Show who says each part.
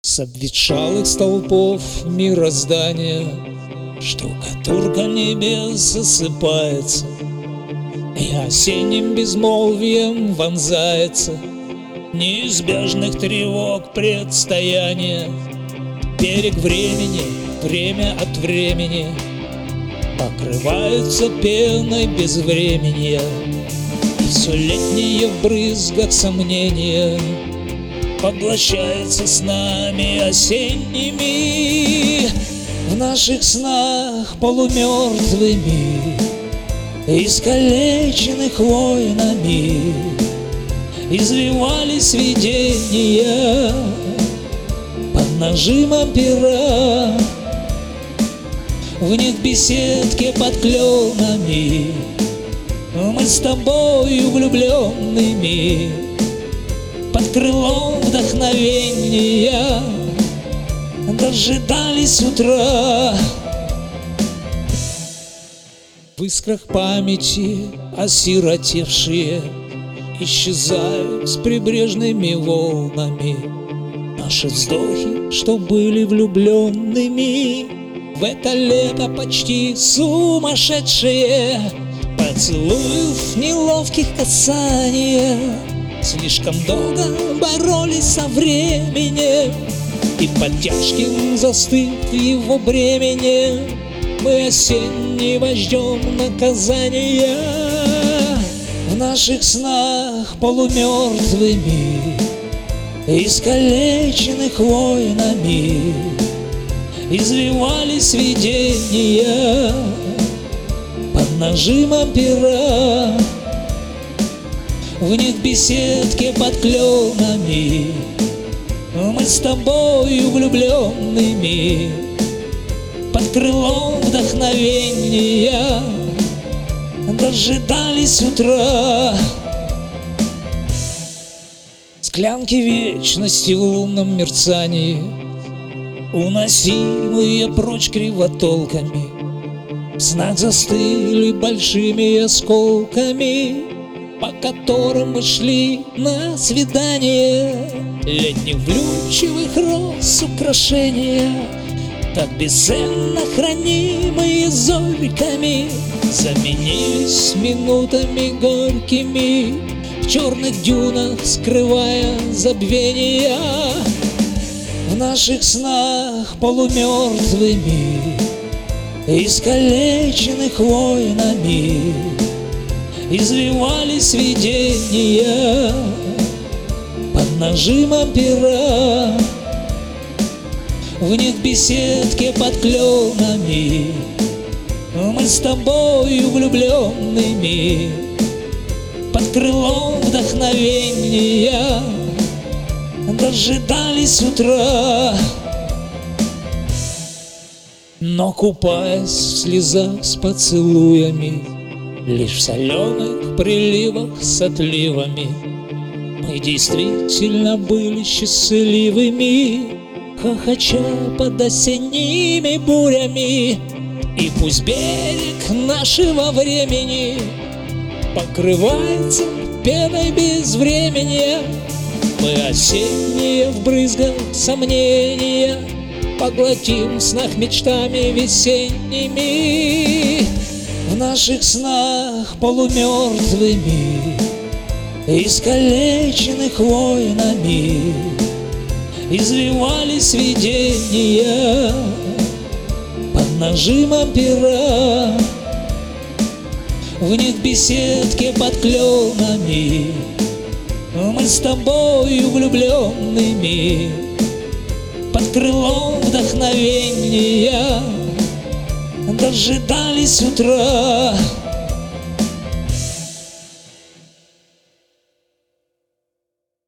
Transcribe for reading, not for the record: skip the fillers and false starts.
Speaker 1: С обветшалых столпов мироздания штукатурка небес осыпается, и осенним безмолвием вонзается неизбежных тревог предстояния. Берег времени, время от времени покрывается пеной безвременья, и все летнее в брызгах сомнения поглощается с нами осенними. В наших снах полумертвыми, искалеченных войнами, извивались видения под нажимом пера. В них беседки под кленами мы с тобою влюбленными под крылом вдохновения дожидались утра. В искрах памяти осиротевшие исчезают с прибрежными волнами наши вздохи, что были влюбленными в это лето почти сумасшедшие. Поцелуев неловких касания слишком долго боролись со временем, и под тяжким застыв его бременем мы осеннего ждем наказания. В наших снах полумертвыми, искалеченных войнами, извивались видения под нажимом пера. В них беседки под кленами мы с тобою влюбленными под крылом вдохновения дожидались утра. Склянки вечности в лунном мерцании, уносимые прочь кривотолками, в снах застыли большими осколками, по которым мы шли на свидание. Летних влюбчивых роз украшения, так бесценно хранимые зорьками, заменились минутами горькими в черных дюнах, скрывая забвения. В наших снах полумертвыми, искалеченных войнами, извивались видения под нажимом пера. В них беседки под кленами мы с тобою влюбленными под крылом вдохновения дожидались утра. Но купаясь в слезах с поцелуями, лишь в соленых приливах с отливами, мы действительно были счастливыми, хохоча под осенними бурями. И пусть берег нашего времени покрывается пеной безвременья, мы осенние в брызгах сомнения поглотим в снах мечтами весенними. В наших снах полумертвыми, искалеченных войнами, извивались видения под нажимом пера. В них беседки под кленами мы с тобою влюбленными под крылом вдохновения дожидались утра.